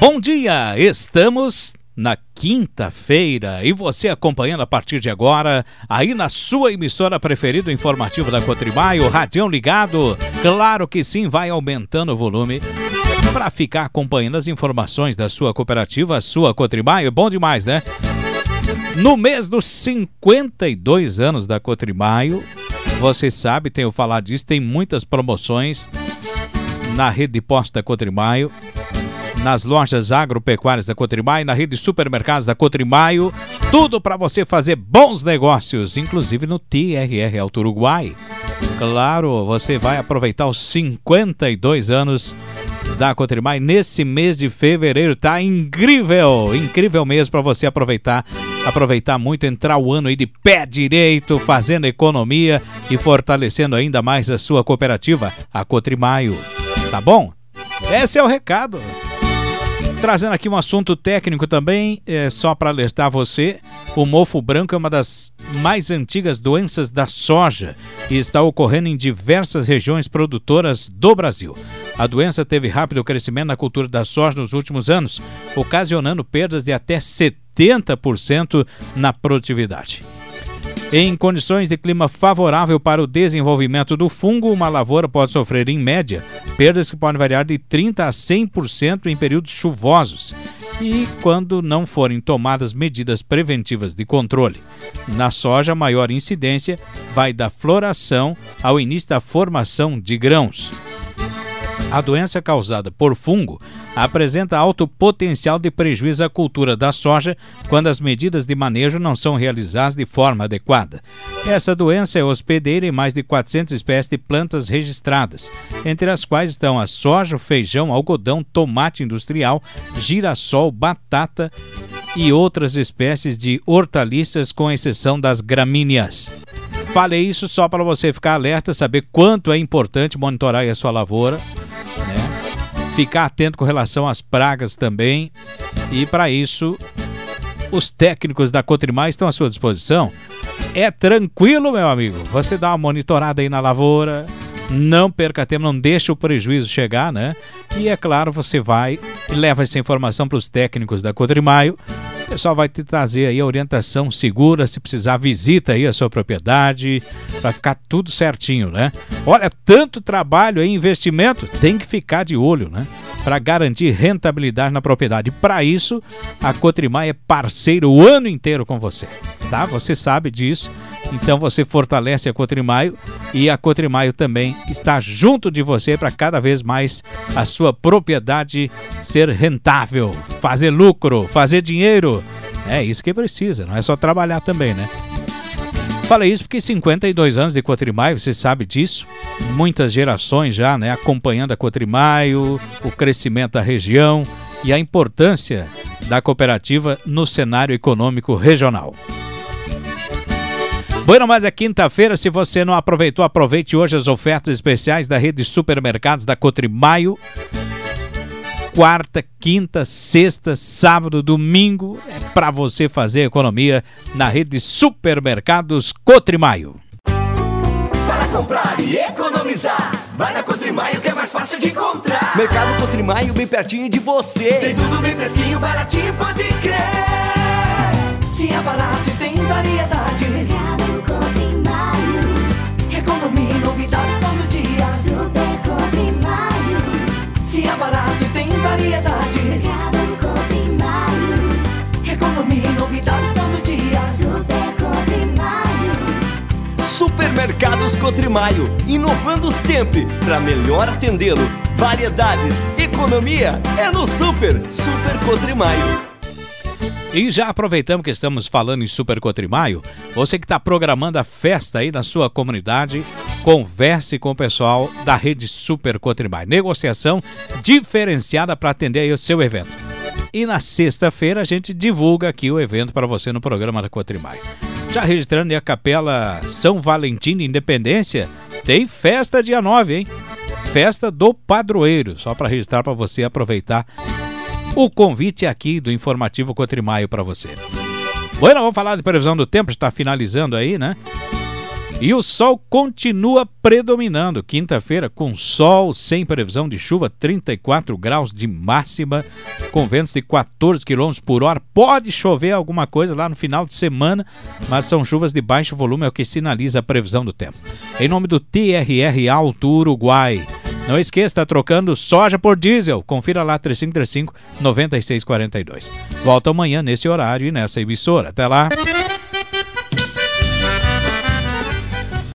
Bom dia, estamos na quinta-feira e você acompanhando a partir de agora aí na sua emissora preferida, o informativo da Cotrimaio, radião ligado, claro que sim, vai aumentando o volume para ficar acompanhando as informações da sua cooperativa, a sua Cotrimaio, é bom demais, né? No mês dos 52 anos da Cotrimaio, você sabe, tenho falado disso, tem muitas promoções na rede de postos da Cotrimaio, nas lojas agropecuárias da Cotrimaio, na rede de supermercados da Cotrimaio, tudo para você fazer bons negócios, inclusive no TRR Alto Uruguai. Claro, você vai aproveitar os 52 anos da Cotrimaio nesse mês de fevereiro, tá incrível, incrível mesmo para você aproveitar muito, entrar o ano aí de pé direito, fazendo economia e fortalecendo ainda mais a sua cooperativa, a Cotrimaio, tá bom? Esse é o recado. Trazendo aqui um assunto técnico também, só para alertar você, o mofo branco é uma das mais antigas doenças da soja e está ocorrendo em diversas regiões produtoras do Brasil. A doença teve rápido crescimento na cultura da soja nos últimos anos, ocasionando perdas de até 70% na produtividade. Em condições de clima favorável para o desenvolvimento do fungo, uma lavoura pode sofrer, em média, perdas que podem variar de 30% a 100% em períodos chuvosos e quando não forem tomadas medidas preventivas de controle. Na soja, a maior incidência vai da floração ao início da formação de grãos. A doença causada por fungo apresenta alto potencial de prejuízo à cultura da soja quando as medidas de manejo não são realizadas de forma adequada. Essa doença é hospedeira em mais de 400 espécies de plantas registradas, entre as quais estão a soja, feijão, algodão, tomate industrial, girassol, batata e outras espécies de hortaliças, com exceção das gramíneas. Falei isso só para você ficar alerta, saber quanto é importante monitorar a sua lavoura, ficar atento com relação às pragas também, e para isso os técnicos da Cotrimaio estão à sua disposição. É tranquilo, meu amigo, você dá uma monitorada aí na lavoura, não perca tempo, não deixa o prejuízo chegar, né? E é claro, você vai e leva essa informação para os técnicos da Cotrimaio. O pessoal vai te trazer aí a orientação segura, se precisar visita aí a sua propriedade, para ficar tudo certinho, né? Olha, tanto trabalho e investimento, tem que ficar de olho, né? Para garantir rentabilidade na propriedade. Para isso, a Cotrimaio é parceiro o ano inteiro com você, tá? Você sabe disso. Então você fortalece a Cotrimaio e a Cotrimaio também está junto de você para cada vez mais a sua propriedade ser rentável, fazer lucro, fazer dinheiro. É isso que precisa, não é só trabalhar também, né? Falei isso porque 52 anos de Cotrimaio, você sabe disso, muitas gerações já, né, acompanhando a Cotrimaio, o crescimento da região e a importância da cooperativa no cenário econômico regional. Bueno, mas é quinta-feira, se você não aproveitou, aproveite hoje as ofertas especiais da rede de supermercados da Cotrimaio. Quarta, quinta, sexta, sábado, domingo, é para você fazer economia na rede de supermercados Cotrimaio. Para comprar e economizar, vai na Cotrimaio que é mais fácil de encontrar. Mercado Cotrimaio bem pertinho de você. Tem tudo bem fresquinho, baratinho, pode crer. Se é barato e tem variedades. Mercado Cotrimaio. Economia e novidades todo dia. Super Cotrimaio. Se é barato e tem variedades. Mercado Cotrimaio. Economia e novidades todo dia. Super Cotrimaio. Supermercados Cotrimaio, inovando sempre para melhor atendê-lo. Variedades, economia é no Super Cotrimaio. E já aproveitamos que estamos falando em Super Cotrimaio, você que está programando a festa aí na sua comunidade, converse com o pessoal da rede Super Cotrimaio. Negociação diferenciada para atender aí o seu evento. E na sexta-feira a gente divulga aqui o evento para você no programa da Cotrimaio. Já registrando aí a Capela São Valentim de Independência, tem festa dia 9, hein? Festa do Padroeiro, só para registrar para você aproveitar o convite aqui do Informativo Cotrimaio para você. Bueno, vamos falar de previsão do tempo, está finalizando aí, né? E o sol continua predominando. Quinta-feira com sol, sem previsão de chuva, 34 graus de máxima, com ventos de 14 km por hora. Pode chover alguma coisa lá no final de semana, mas são chuvas de baixo volume, é o que sinaliza a previsão do tempo. Em nome do TRR Alto Uruguai. Não esqueça, está trocando soja por diesel. Confira lá, 3535-9642. Volta amanhã nesse horário e nessa emissora. Até lá.